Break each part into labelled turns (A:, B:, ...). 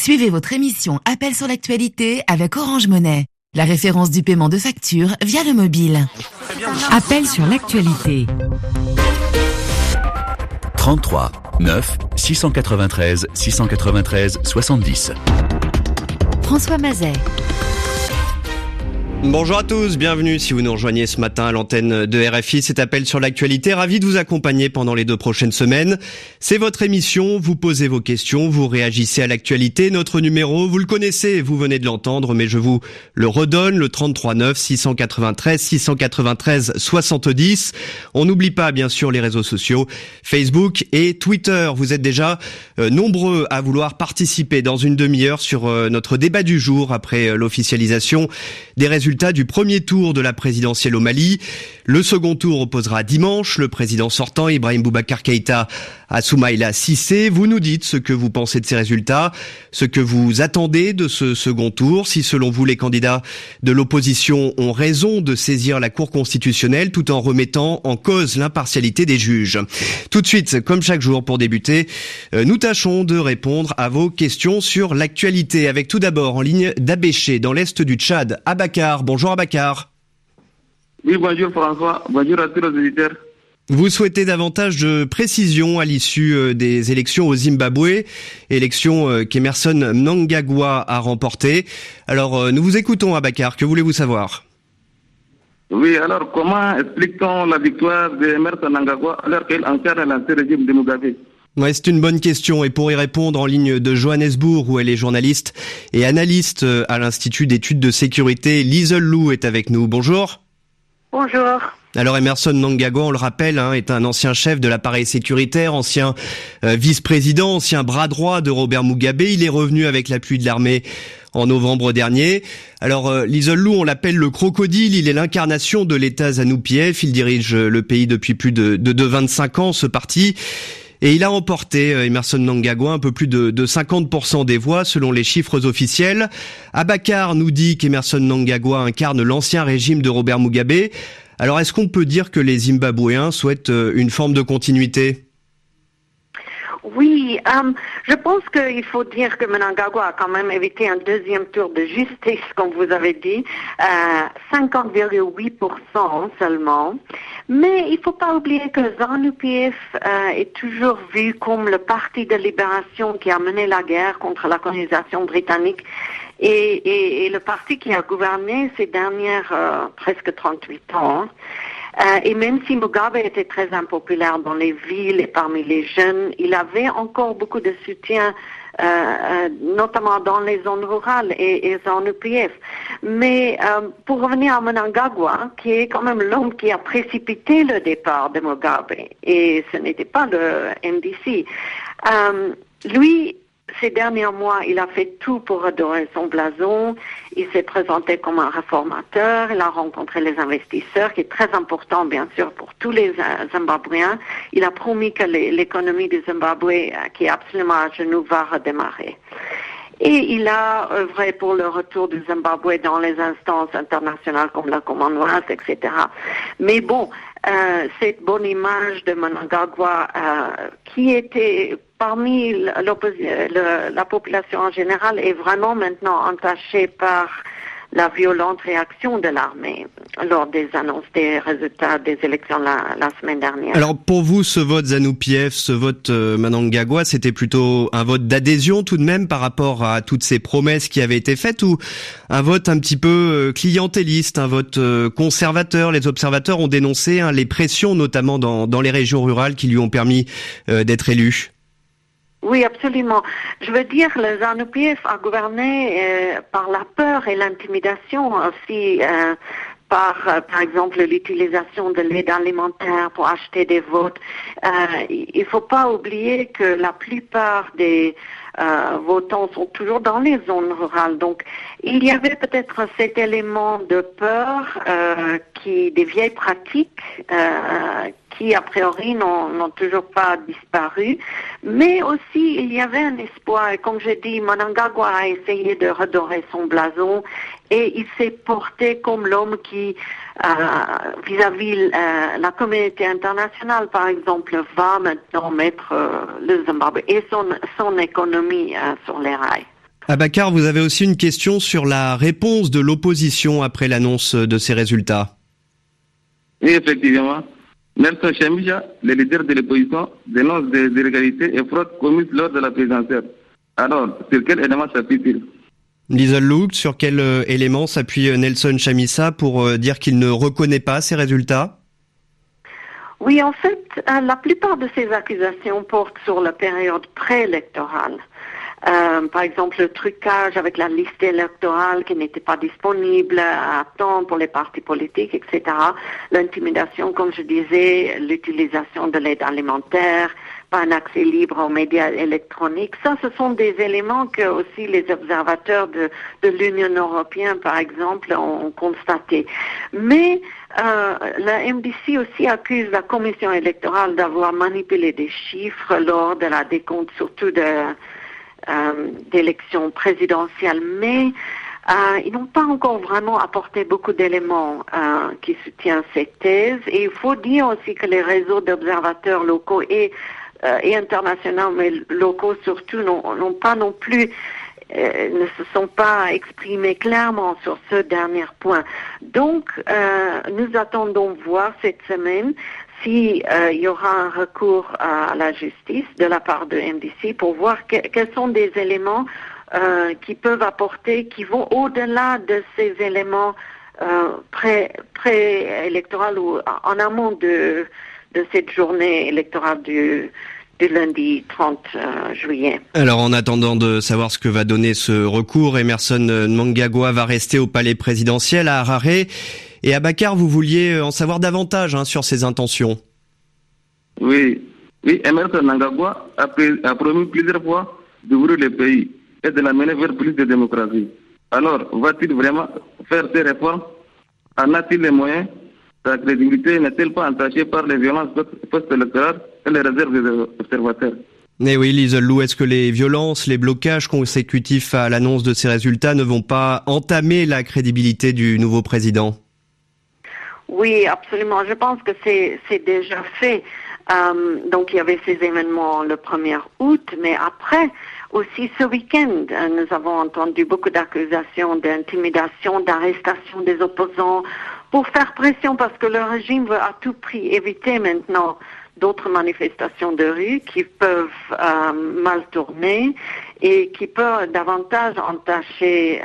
A: Suivez votre émission Appel sur l'actualité avec Orange Monnaie, la référence du paiement de factures via le mobile.
B: Appel sur l'actualité.
C: 33 9 693 693 70.
B: François Mazet.
D: Bonjour à tous, bienvenue si vous nous rejoignez ce matin à l'antenne de RFI, cet appel sur l'actualité, ravi de vous accompagner pendant les 2 prochaines semaines. C'est votre émission, vous posez vos questions, vous réagissez à l'actualité, notre numéro, vous le connaissez, vous venez de l'entendre, mais je vous le redonne, le 33 9 693 693 70. On n'oublie pas bien sûr les réseaux sociaux, Facebook et Twitter. Vous êtes déjà nombreux à vouloir participer dans une demi-heure sur notre débat du jour après l'officialisation des résultats du premier tour de la présidentielle au Mali. Le second tour opposera dimanche le président sortant Ibrahim Boubacar Keïta à Soumaïla Cissé. Vous nous dites ce que vous pensez de ces résultats, ce que vous attendez de ce second tour, si selon vous les candidats de l'opposition ont raison de saisir la Cour constitutionnelle tout en remettant en cause l'impartialité des juges. Tout de suite, comme chaque jour pour débuter, nous tâchons de répondre à vos questions sur l'actualité avec tout d'abord en ligne d'Abéché dans l'est du Tchad, Abakar. Bonjour Abakar.
E: Oui, bonjour François, bonjour à tous les auditeurs.
D: Vous souhaitez davantage de précision à l'issue des élections au Zimbabwe, élections qu'Emerson Mnangagwa a remportées. Alors, nous vous écoutons Abakar, que voulez-vous savoir ?
E: Oui, alors comment explique-t-on la victoire d'Emerson Mnangagwa alors qu'il incarne l'ancien régime de Mugabe ?
D: Ouais, c'est une bonne question et pour y répondre en ligne de Johannesburg où elle est journaliste et analyste à l'Institut d'études de sécurité, Liesel Lou est avec nous. Bonjour.
F: Bonjour.
D: Alors Emerson Mnangagwa, on le rappelle, est un ancien chef de l'appareil sécuritaire, ancien vice-président, ancien bras droit de Robert Mugabe. Il est revenu avec l'appui de l'armée en novembre dernier. Alors Liesel Lou, on l'appelle le crocodile, il est l'incarnation de l'État ZANU-PF. Il dirige le pays depuis plus de 25 ans, ce parti. Et il a emporté, Emerson Mnangagwa, un peu plus de 50% des voix selon les chiffres officiels. Abakar nous dit qu'Emerson Mnangagwa incarne l'ancien régime de Robert Mugabe. Alors est-ce qu'on peut dire que les Zimbabwéens souhaitent une forme de continuité ?
F: Oui, je pense qu'il faut dire que Mnangagwa a quand même évité un deuxième tour de justice, comme vous avez dit, 50,8% seulement. Mais il ne faut pas oublier que ZANU-PF est toujours vu comme le parti de libération qui a mené la guerre contre la colonisation britannique et le parti qui a gouverné ces dernières presque 38 ans. Et même si Mugabe était très impopulaire dans les villes et parmi les jeunes, il avait encore beaucoup de soutien, notamment dans les zones rurales et ZANU-PF. Mais pour revenir à Mnangagwa, qui est quand même l'homme qui a précipité le départ de Mugabe, et ce n'était pas le MDC, lui, ces derniers mois, il a fait tout pour redorer son blason. Il s'est présenté comme un réformateur. Il a rencontré les investisseurs, qui est très important, bien sûr, pour tous les Zimbabwéens. Il a promis que l'économie du Zimbabwe, qui est absolument à genoux, va redémarrer. Et il a œuvré pour le retour du Zimbabwe dans les instances internationales comme la Commonwealth, etc. Mais bon, cette bonne image de Mnangagwa, qui était parmi la population en général, est vraiment maintenant entachée par la violente réaction de l'armée lors des annonces des résultats des élections la semaine dernière.
D: Alors pour vous, ce vote ZANU-PF, ce vote Mnangagwa, c'était plutôt un vote d'adhésion tout de même par rapport à toutes ces promesses qui avaient été faites, ou un vote un petit peu clientéliste, un vote conservateur? Les observateurs ont dénoncé les pressions, notamment dans les régions rurales, qui lui ont permis d'être élu.
F: Oui, absolument. Je veux dire, le ZANU-PF a gouverné par la peur et l'intimidation aussi, par exemple, l'utilisation de l'aide alimentaire pour acheter des votes. Il ne faut pas oublier que la plupart des votants sont toujours dans les zones rurales. Donc, il y avait peut-être cet élément de peur des vieilles pratiques qui, a priori, n'ont toujours pas disparu. Mais aussi, il y avait un espoir. Et comme je dis, Mnangagwa a essayé de redorer son blason et il s'est porté comme l'homme qui, vis-à-vis la communauté internationale, par exemple, va maintenant mettre le Zimbabwe et son économie sur les rails.
D: Abakar, vous avez aussi une question sur la réponse de l'opposition après l'annonce de ces résultats.
E: Oui, effectivement. Nelson Chamisa, le leader de l'opposition, dénonce des irrégularités et fraudes commises lors de la présidentielle. Alors, sur quel élément s'appuie-t-il?
D: Liesl Lou, sur quel élément s'appuie Nelson Chamisa pour dire qu'il ne reconnaît pas ces résultats?
F: Oui, en fait, la plupart de ces accusations portent sur la période préélectorale. Par exemple, le trucage avec la liste électorale qui n'était pas disponible à temps pour les partis politiques, etc. L'intimidation, comme je disais, l'utilisation de l'aide alimentaire, pas un accès libre aux médias électroniques. Ça, ce sont des éléments que aussi les observateurs de l'Union européenne, par exemple, ont constaté. Mais la MDC aussi accuse la commission électorale d'avoir manipulé des chiffres lors de la décompte, surtout d'élections présidentielles, mais ils n'ont pas encore vraiment apporté beaucoup d'éléments qui soutiennent cette thèse. Et il faut dire aussi que les réseaux d'observateurs locaux et internationaux, mais locaux surtout, n'ont pas non plus ne se sont pas exprimés clairement sur ce dernier point. Donc, nous attendons voir cette semaine si il y aura un recours à la justice de la part de MDC pour voir quels sont des éléments qui peuvent apporter, qui vont au-delà de ces éléments pré-électoraux ou en amont de cette journée électorale du lundi 30 juillet.
D: Alors, en attendant de savoir ce que va donner ce recours, Emmerson Mnangagwa va rester au palais présidentiel à Harare. Et Abakar, vous vouliez en savoir davantage sur ses intentions.
E: Oui, Emmerson Mnangagwa a promis plusieurs fois d'ouvrir le pays et de l'amener vers plus de démocratie. Alors, va-t-il vraiment faire ces réformes? En a-t-il les moyens? Sa crédibilité n'est-elle pas entachée par les violences post-électorales et les réserves des observateurs?
D: Mais oui, Liesl Lou, est-ce que les violences, les blocages consécutifs à l'annonce de ces résultats ne vont pas entamer la crédibilité du nouveau président?
F: Oui, absolument. Je pense que c'est déjà fait. Donc, il y avait ces événements le 1er août, mais après, aussi ce week-end, nous avons entendu beaucoup d'accusations d'intimidation, d'arrestation des opposants pour faire pression parce que le régime veut à tout prix éviter maintenant d'autres manifestations de rue qui peuvent mal tourner et qui peuvent davantage entacher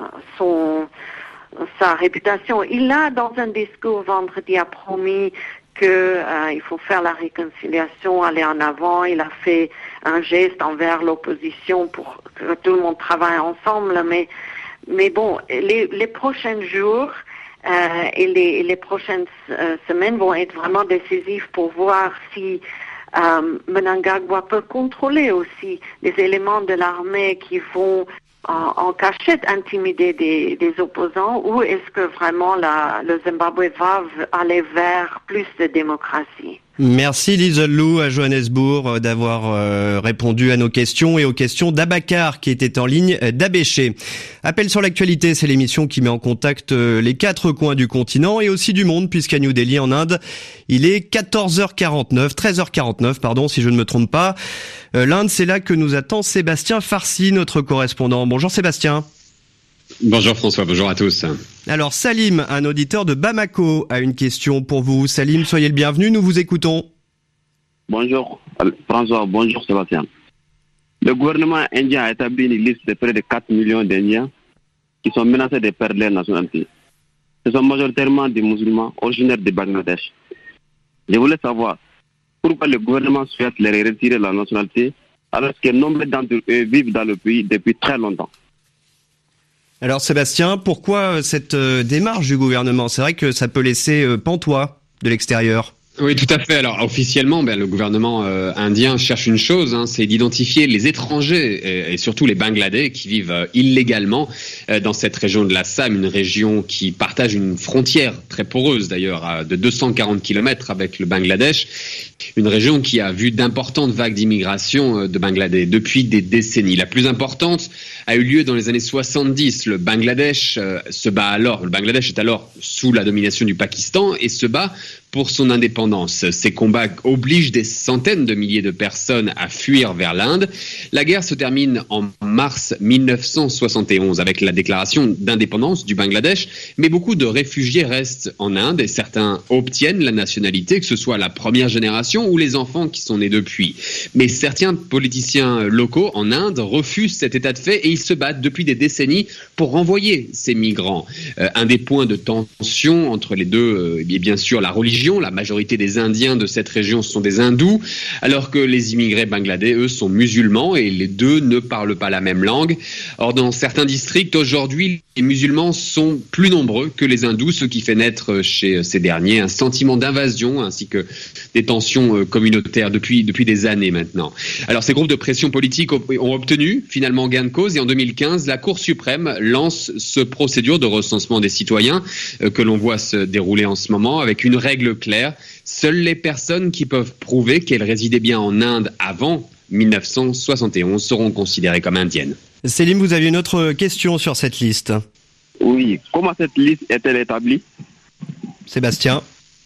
F: sa réputation. Il a, dans un discours vendredi, a promis qu'il faut faire la réconciliation, aller en avant. Il a fait un geste envers l'opposition pour que tout le monde travaille ensemble. Mais bon, les prochains jours et les prochaines semaines vont être vraiment décisifs pour voir si Mnangagwa peut contrôler aussi les éléments de l'armée qui vont en cachette intimider des opposants, ou est-ce que vraiment le Zimbabwe va aller vers plus de démocratie?
D: Merci Liesl Lou à Johannesburg d'avoir répondu à nos questions et aux questions d'Abakar qui était en ligne d'Abéché. Appel sur l'actualité, c'est l'émission qui met en contact les 4 coins du continent et aussi du monde, puisqu'à New Delhi en Inde, il est 13h49 pardon, si je ne me trompe pas. L'Inde, c'est là que nous attend Sébastien Farsi, notre correspondant. Bonjour Sébastien.
G: Bonjour François, bonjour à tous.
D: Alors Salim, un auditeur de Bamako, a une question pour vous. Salim, soyez le bienvenu, nous vous écoutons.
H: Bonjour François, bonjour Sébastien. Le gouvernement indien a établi une liste de près de 4 millions d'Indiens qui sont menacés de perdre leur nationalité. Ce sont majoritairement des musulmans originaires de Bangladesh. Je voulais savoir pourquoi le gouvernement souhaite leur retirer la nationalité alors que nombre d'entre eux vivent dans le pays depuis très longtemps.
D: Alors Sébastien, pourquoi cette démarche du gouvernement? C'est vrai que ça peut laisser pantois de l'extérieur.
G: Oui, tout à fait. Alors officiellement, le gouvernement indien cherche une chose, c'est d'identifier les étrangers et surtout les Bangladais qui vivent illégalement dans cette région de l'Assam, une région qui partage une frontière très poreuse d'ailleurs de 240 km avec le Bangladesh, une région qui a vu d'importantes vagues d'immigration de Bangladais depuis des décennies. La plus importante a eu lieu dans les années 70. Le Bangladesh le Bangladesh est alors sous la domination du Pakistan et se bat pour son indépendance. Ces combats obligent des centaines de milliers de personnes à fuir vers l'Inde. La guerre se termine en mars 1971 avec la déclaration d'indépendance du Bangladesh, mais beaucoup de réfugiés restent en Inde et certains obtiennent la nationalité, que ce soit la première génération ou les enfants qui sont nés depuis. Mais certains politiciens locaux en Inde refusent cet état de fait et ils se battent depuis des décennies pour renvoyer ces migrants. Un des points de tension entre les deux est bien sûr la religion. La majorité des Indiens de cette région sont des hindous, alors que les immigrés bangladais, eux, sont musulmans et les deux ne parlent pas la même langue. Or, dans certains districts, aujourd'hui, les musulmans sont plus nombreux que les hindous, ce qui fait naître chez ces derniers un sentiment d'invasion ainsi que des tensions communautaires depuis des années maintenant. Alors, ces groupes de pression politique ont obtenu finalement gain de cause et en 2015, la Cour suprême lance ce procédure de recensement des citoyens que l'on voit se dérouler en ce moment avec une règle claire. Seules les personnes qui peuvent prouver qu'elles résidaient bien en Inde avant 1971 seront considérées comme indiennes.
D: Célim, vous aviez une autre question sur cette liste.
H: Oui, comment cette liste est-elle établie?
D: Sébastien.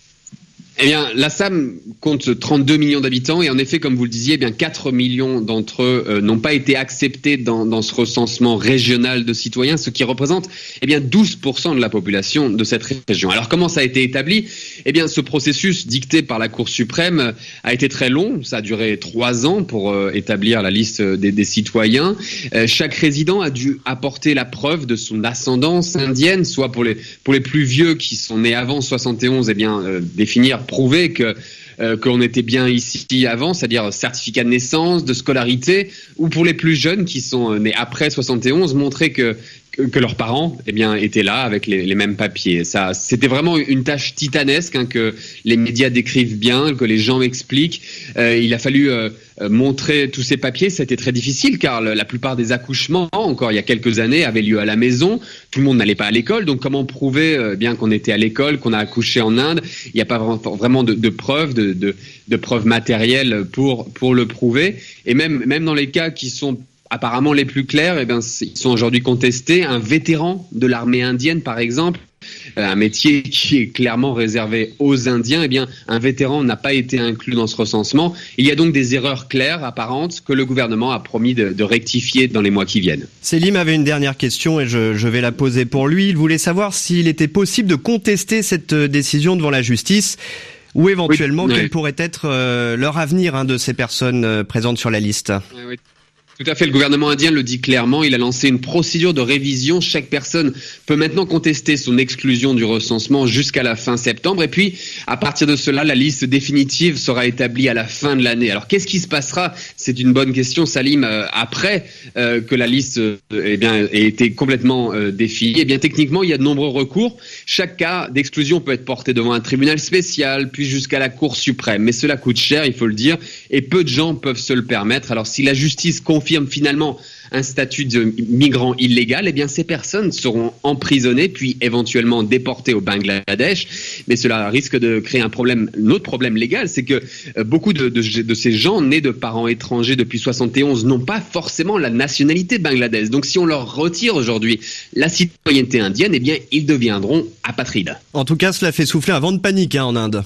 G: Eh bien, l'Assam compte 32 millions d'habitants et en effet, comme vous le disiez, eh bien 4 millions d'entre eux n'ont pas été acceptés dans ce recensement régional de citoyens, ce qui représente eh bien 12% de la population de cette région. Alors, comment ça a été établi? Eh bien, ce processus dicté par la Cour suprême a été très long. Ça a duré 3 ans pour établir la liste des citoyens. Chaque résident a dû apporter la preuve de son ascendance indienne, soit pour les plus vieux qui sont nés avant 71, eh bien prouver qu'on était bien ici avant, c'est-à-dire certificat de naissance, de scolarité, ou pour les plus jeunes qui sont nés après 71, montrer que leurs parents eh bien, étaient là avec les mêmes papiers. Ça, c'était vraiment une tâche titanesque que les médias décrivent bien, que les gens expliquent. Il a fallu montrer tous ces papiers. Ça a été très difficile car la plupart des accouchements, encore il y a quelques années, avaient lieu à la maison. Tout le monde n'allait pas à l'école. Donc comment prouver bien qu'on était à l'école, qu'on a accouché en Inde? Il n'y a pas vraiment de preuves, de preuves matérielles pour le prouver. Et même dans les cas qui sont apparemment les plus clairs, eh bien, ils sont aujourd'hui contestés. Un vétéran de l'armée indienne, par exemple, un métier qui est clairement réservé aux Indiens, eh bien, un vétéran n'a pas été inclus dans ce recensement. Il y a donc des erreurs claires, apparentes, que le gouvernement a promis de rectifier dans les mois qui viennent.
D: Célim avait une dernière question et je vais la poser pour lui. Il voulait savoir s'il était possible de contester cette décision devant la justice ou éventuellement quel pourrait être leur avenir de ces personnes présentes sur la liste.
G: Oui. Tout à fait, le gouvernement indien le dit clairement, il a lancé une procédure de révision. Chaque personne peut maintenant contester son exclusion du recensement jusqu'à la fin septembre. Et puis, à partir de cela, la liste définitive sera établie à la fin de l'année. Alors, qu'est-ce qui se passera? C'est une bonne question, Salim, après que la liste ait été complètement définie. Eh bien, techniquement, il y a de nombreux recours. Chaque cas d'exclusion peut être porté devant un tribunal spécial, puis jusqu'à la Cour suprême. Mais cela coûte cher, il faut le dire, et peu de gens peuvent se le permettre. Alors, si la justice confirme finalement un statut de migrant illégal, eh bien ces personnes seront emprisonnées puis éventuellement déportées au Bangladesh. Mais cela risque de créer un autre problème légal, c'est que beaucoup de ces gens nés de parents étrangers depuis 71 n'ont pas forcément la nationalité bangladesh. Donc si on leur retire aujourd'hui la citoyenneté indienne, eh bien ils deviendront apatrides.
D: En tout cas, cela fait souffler un vent de panique en Inde.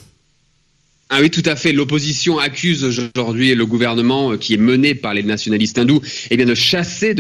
G: Ah oui, tout à fait. L'opposition accuse aujourd'hui le gouvernement qui est mené par les nationalistes hindous, eh bien de chercher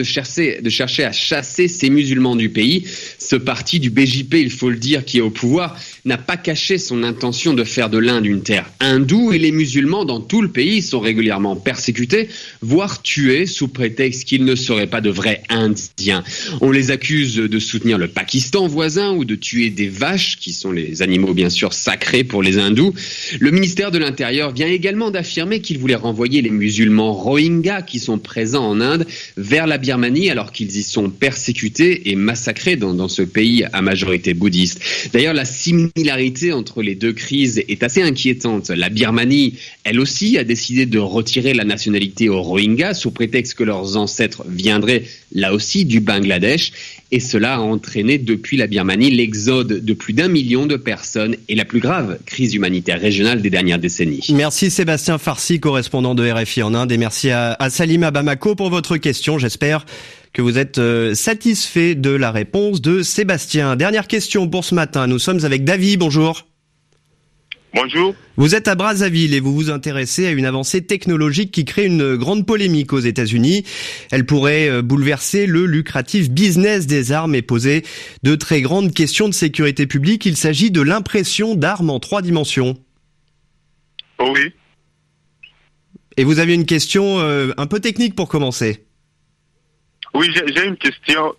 G: à chasser ces musulmans du pays. Ce parti du BJP, il faut le dire, qui est au pouvoir, n'a pas caché son intention de faire de l'Inde une terre hindoue et les musulmans dans tout le pays sont régulièrement persécutés, voire tués sous prétexte qu'ils ne seraient pas de vrais Indiens. On les accuse de soutenir le Pakistan voisin ou de tuer des vaches, qui sont les animaux bien sûr sacrés pour les hindous. Le ministère de l'Intérieur vient également d'affirmer qu'il voulait renvoyer les musulmans Rohingyas qui sont présents en Inde vers la Birmanie alors qu'ils y sont persécutés et massacrés dans ce pays à majorité bouddhiste. D'ailleurs, la similarité entre les deux crises est assez inquiétante. La Birmanie, elle aussi, a décidé de retirer la nationalité aux Rohingyas sous prétexte que leurs ancêtres viendraient là aussi du Bangladesh. Et cela a entraîné depuis la Birmanie l'exode de plus d'1 million de personnes et la plus grave crise humanitaire régionale des dernières décennies.
D: Merci Sébastien Farsi, correspondant de RFI en Inde, et merci à Salim à Bamako pour votre question. J'espère que vous êtes satisfait de la réponse de Sébastien. Dernière question pour ce matin. Nous sommes avec David. Bonjour.
I: Bonjour.
D: Vous êtes à Brazzaville et vous vous intéressez à une avancée technologique qui crée une grande polémique aux États-Unis. Elle pourrait bouleverser le lucratif business des armes et poser de très grandes questions de sécurité publique. Il s'agit de l'impression d'armes en 3 dimensions.
I: Oh oui.
D: Et vous avez une question un peu technique pour commencer.
I: Oui, j'ai une question.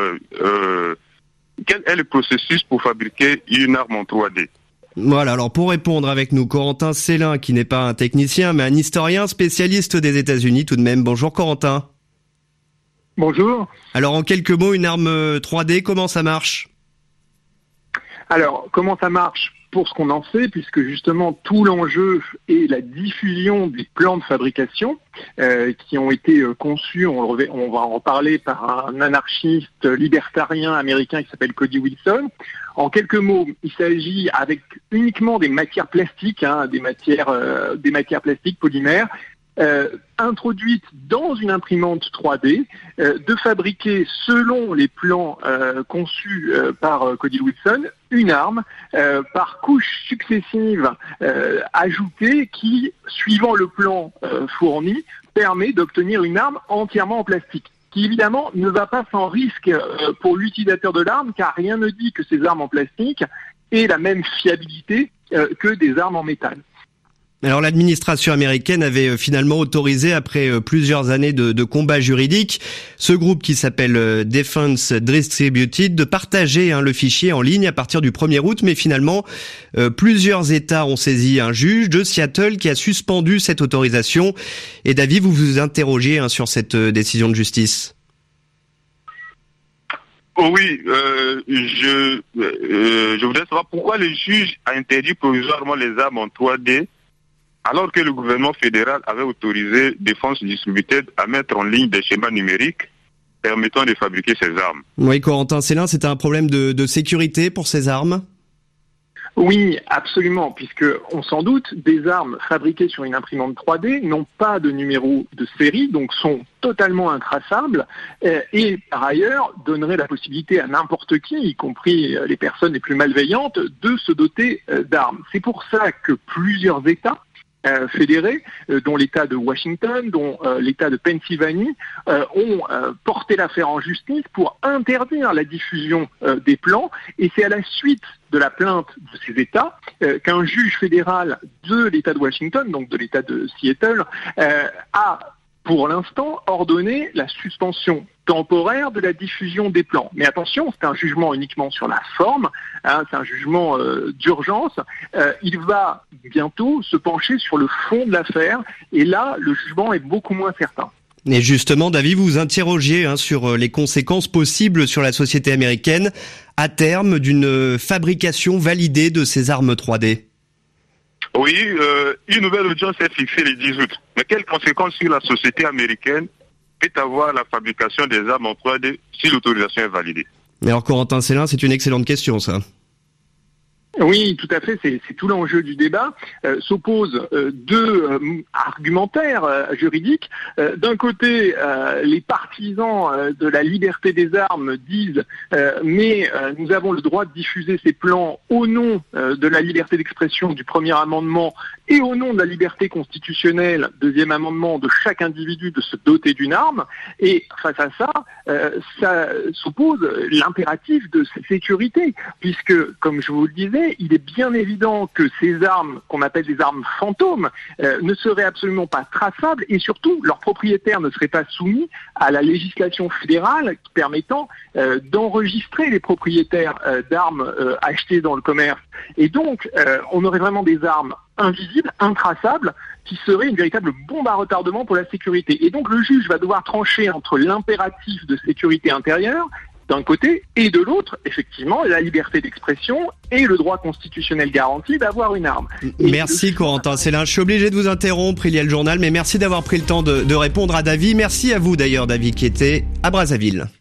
I: Quel est le processus pour fabriquer une arme en 3D ?
D: Voilà, alors pour répondre avec nous, Corentin Célin, qui n'est pas un technicien, mais un historien spécialiste des États-Unis tout de même. Bonjour Corentin.
J: Bonjour.
D: Alors en quelques mots, une arme 3D, comment ça marche ?
J: Alors, comment ça marche ? Pour ce qu'on en sait, puisque justement tout l'enjeu est la diffusion des plans de fabrication qui ont été conçus, on va en parler, par un anarchiste libertarien américain qui s'appelle Cody Wilson. En quelques mots, il s'agit avec uniquement des matières plastiques, des matières plastiques polymères, introduites dans une imprimante 3D, de fabriquer selon les plans conçus par Cody Wilson une arme par couches successives ajoutées qui, suivant le plan fourni, permet d'obtenir une arme entièrement en plastique, qui évidemment ne va pas sans risque pour l'utilisateur de l'arme, car rien ne dit que ces armes en plastique aient la même fiabilité que des armes en métal.
D: Alors l'administration américaine avait finalement autorisé, après plusieurs années de combats juridiques, ce groupe qui s'appelle Defense Distributed de partager le fichier en ligne à partir du 1er août, mais finalement plusieurs États ont saisi un juge de Seattle qui a suspendu cette autorisation. Et David, vous vous interrogez sur cette décision de justice.
I: Oh oui, je voudrais savoir pourquoi le juge a interdit provisoirement les armes en 3D alors que le gouvernement fédéral avait autorisé Defense Distributed à mettre en ligne des schémas numériques permettant de fabriquer ces armes.
D: Oui, Corentin Célin, c'était un problème de sécurité pour ces armes ?
J: Oui, absolument, puisque on s'en doute, des armes fabriquées sur une imprimante 3D n'ont pas de numéro de série, donc sont totalement intraçables, et par ailleurs donneraient la possibilité à n'importe qui, y compris les personnes les plus malveillantes, de se doter d'armes. C'est pour ça que plusieurs États fédérés, dont l'État de Washington, dont l'État de Pennsylvanie, ont porté l'affaire en justice pour interdire la diffusion des plans. Et c'est à la suite de la plainte de ces États qu'un juge fédéral de l'État de Washington, donc de l'État de Seattle, a pour l'instant ordonné la suspension temporaire de la diffusion des plans. Mais attention, c'est un jugement uniquement sur la forme, c'est un jugement d'urgence. Il va bientôt se pencher sur le fond de l'affaire, et là, le jugement est beaucoup moins certain.
D: Et justement, David, vous vous interrogiez sur les conséquences possibles sur la société américaine à terme d'une fabrication validée de ces armes 3D.
I: Oui, une nouvelle audience est fixée le 10 août. Mais quelles conséquences sur la société américaine peut avoir la fabrication des armes en 3D si l'autorisation est validée ?
D: Alors Corentin Célin, c'est une excellente question, ça.
J: Oui, tout à fait, c'est tout l'enjeu du débat. S'opposent deux argumentaires juridiques. D'un côté, les partisans de la liberté des armes disent mais nous avons le droit de diffuser ces plans au nom de la liberté d'expression du premier amendement et au nom de la liberté constitutionnelle, deuxième amendement, de chaque individu de se doter d'une arme. Et face à ça, ça s'oppose l'impératif de sécurité, puisque, comme je vous le disais, il est bien évident que ces armes, qu'on appelle des armes fantômes, ne seraient absolument pas traçables, et surtout, leurs propriétaires ne seraient pas soumis à la législation fédérale permettant d'enregistrer les propriétaires d'armes achetées dans le commerce. Et donc, on aurait vraiment des armes invisibles, intraçables, qui seraient une véritable bombe à retardement pour la sécurité. Et donc, le juge va devoir trancher entre l'impératif de sécurité intérieure d'un côté, et de l'autre, effectivement, la liberté d'expression et le droit constitutionnel garanti d'avoir une arme.
D: Merci Corentin Célin, je suis obligé de vous interrompre, il y a le journal, mais merci d'avoir pris le temps de répondre à David. Merci à vous d'ailleurs David qui était à Brazzaville.